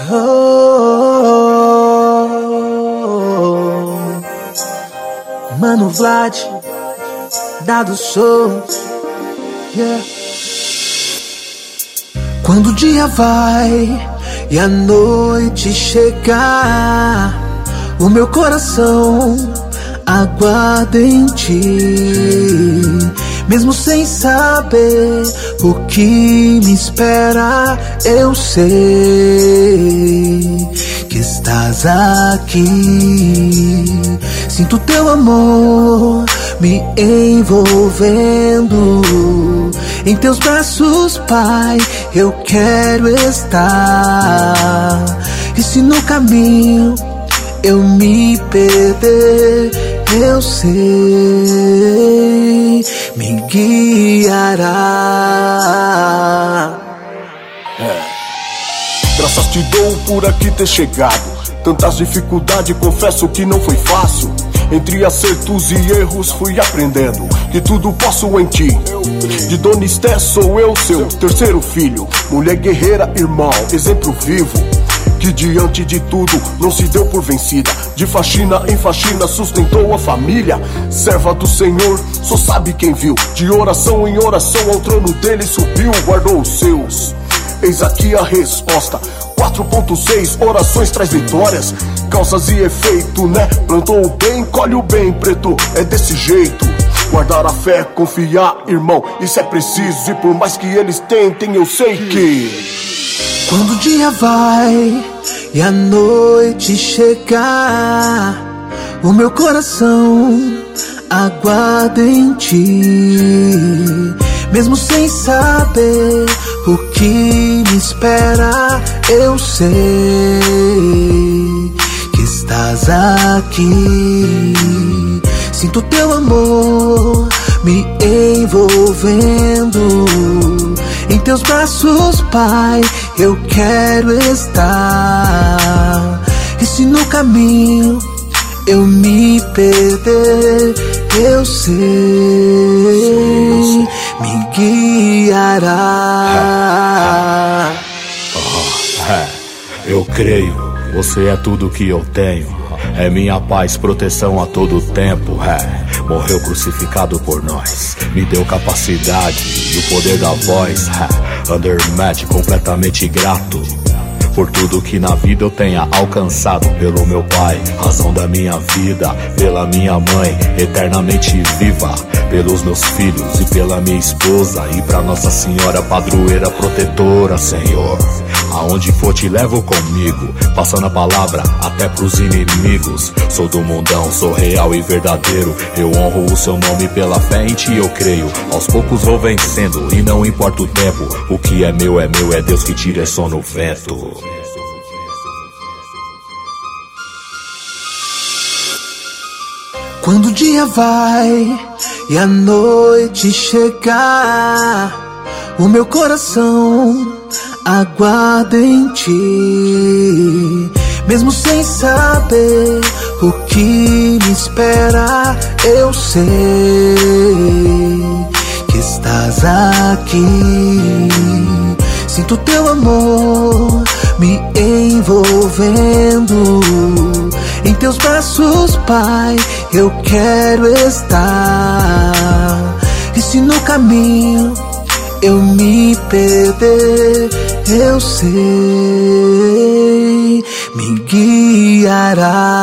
Mano Vlad, Dado Show, yeah. Quando o dia vai e a noite chegar, o meu coração aguarda em ti. Mesmo sem saber o que me espera, eu sei que estás aqui. Sinto teu amor me envolvendo. Em teus braços, Pai, eu quero estar. E se no caminho eu me perder, eu sei, me guiará. Graças te dou por aqui ter chegado. Tantas dificuldades, confesso que não foi fácil. Entre acertos e erros fui aprendendo que tudo posso em ti. De Dona Esté sou eu seu terceiro filho. Mulher guerreira, irmão, exemplo vivo, que diante de tudo não se deu por vencida. De faxina em faxina sustentou a família. Serva do Senhor, só sabe quem viu. De oração em oração ao trono dele subiu. Guardou os seus, eis aqui a resposta. 4.6, orações traz vitórias. Causas e efeito, né? Plantou o bem, colhe o bem, preto. É desse jeito. Guardar a fé, confiar, irmão, isso é preciso. E por mais que eles tentem, eu sei que quando o dia vai e a noite chegar, o meu coração aguarda em ti. Mesmo sem saber o que me espera, eu sei que estás aqui. Sinto teu amor me envolvendo. Em teus braços, Pai, eu quero estar. E se no caminho eu me perder, eu sei, me guiará. Eu creio, você é tudo que eu tenho. É minha paz, proteção a todo tempo. Morreu crucificado por nós, me deu capacidade e o poder da voz. Undermatch, completamente grato por tudo que na vida eu tenha alcançado. Pelo meu pai, razão da minha vida. Pela minha mãe, eternamente viva. Pelos meus filhos e pela minha esposa. E pra Nossa Senhora, padroeira, protetora, Senhor. Aonde for te levo comigo, passando a palavra até pros inimigos. Sou do mundão, sou real e verdadeiro. Eu honro o seu nome, pela fé em ti eu creio. Aos poucos vou vencendo e não importa o tempo. O que é meu, é Deus que tira som no vento. Quando o dia vai e a noite chegar, o meu coração aguarda em ti. Mesmo sem saber o que me espera, eu sei que estás aqui. Sinto teu amor me envolvendo. Em teus braços, Pai, eu quero estar. E se no caminho eu me perder, eu sei, me guiará.